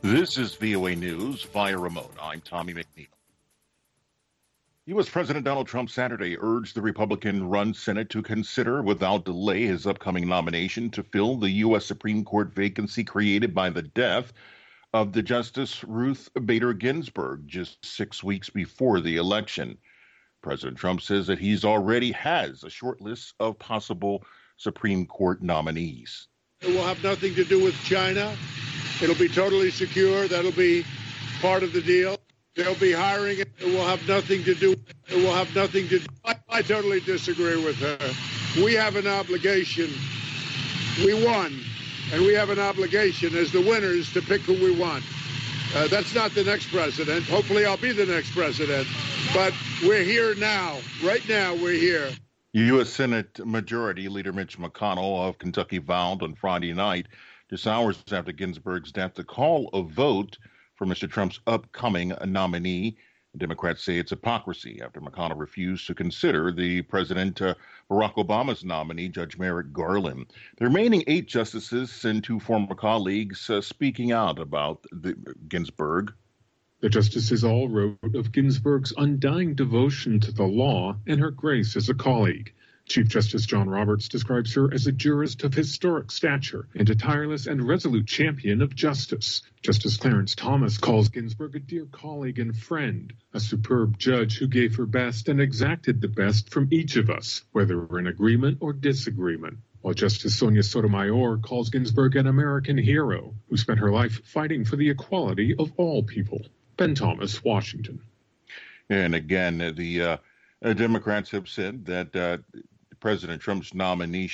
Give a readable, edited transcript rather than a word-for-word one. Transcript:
This is VOA News via remote. I'm Tommy McNeil. U.S. President Donald Trump Saturday urged the Republican-run Senate to consider without delay his upcoming nomination to fill the U.S. Supreme Court vacancy created by the death of the Justice Ruth Bader Ginsburg just 6 weeks before the election. President Trump says that he's already has a short list of possible Supreme Court nominees. It will have nothing to do with China. It'll be totally secure. That'll be part of the deal. They'll be hiring. It will have nothing to do. It will have nothing to do. I totally disagree with her. We have an obligation. We won, and we have an obligation as the winners to pick who we want. That's not the next president. Hopefully, I'll be the next president. But we're here now. Right now, we're here. U.S. Senate Majority Leader Mitch McConnell of Kentucky vowed on Friday night, just hours after Ginsburg's death, to call a vote for Mr. Trump's upcoming nominee. Democrats say it's hypocrisy after McConnell refused to consider the President Barack Obama's nominee, Judge Merrick Garland. The remaining 8 justices and 2 former colleagues speaking out about Ginsburg. The justices all wrote of Ginsburg's undying devotion to the law and her grace as a colleague. Chief Justice John Roberts describes her as a jurist of historic stature and a tireless and resolute champion of justice. Justice Clarence Thomas calls Ginsburg a dear colleague and friend, a superb judge who gave her best and exacted the best from each of us, whether we're in agreement or disagreement. While Justice Sonia Sotomayor calls Ginsburg an American hero who spent her life fighting for the equality of all people. Ben Thomas, Washington. And again, the Democrats have said that President Trump's nominee